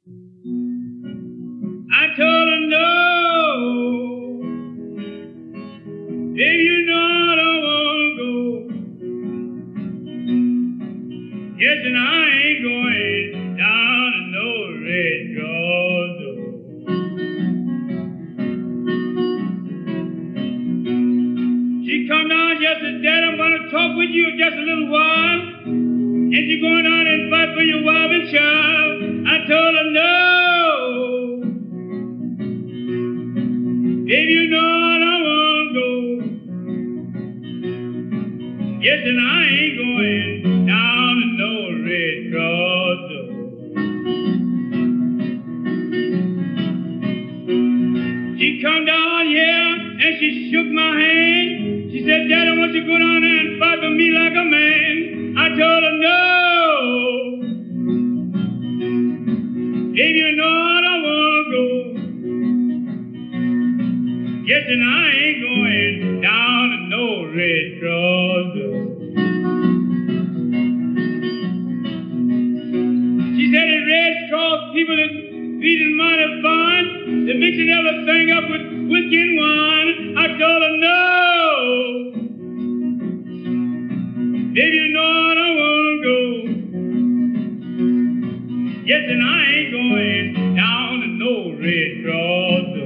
I told her no. Baby, you know I don't wanna go. Yes, and I ain't going down to no Red Cross door. She come down yesterday, I'm gonna talk with you just a little while. And she going out and fight for your wife and child. I told her no. Baby, you know I don't wanna go. Yes, and I ain't going down to no Red Cross door. She come down here and she shook my hand. She said, Daddy, I want you to go down there and fight for me like a man. I told her no. Baby, you know I don't wanna go. Yes, and I ain't going down to no Red Cross door. She said the Red Cross people is feeding mighty fine. They're mixing everything up with whiskey and wine. I told her no. Baby, you know I don't wanna go. Yes, and I ain't going down to no Red Cross door.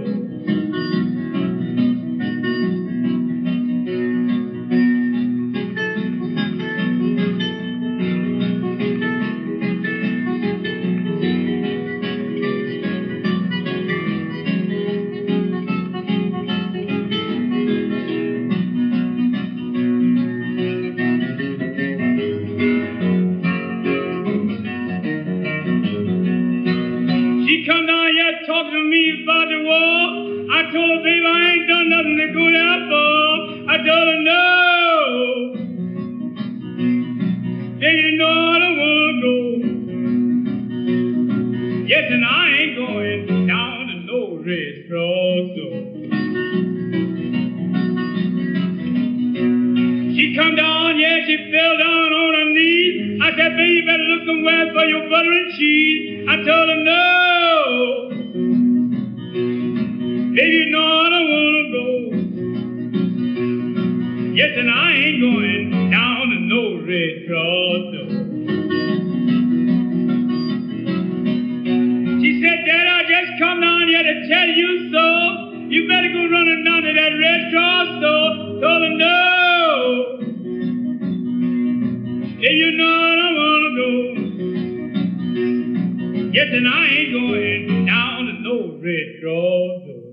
She come down here talking to me about the war. I told her, baby, I ain't done nothing to go there for. I told her, no. Baby, you know I don't wanna go. Yes, and I ain't going down to no Red Cross door. She come down here, she fell down on her knees. I said, baby, you better look somewhere for your butter and cheese. I told her, no. Baby, you know I don't wanna go. Yes, and I ain't going down to no Red Cross door. She said, Dad, I just come down here to tell you so. You better go running down to that Red Cross door. Told her, no. Yeah, you know I don't wanna go. Yes, and I ain't going down to no Red Cross door.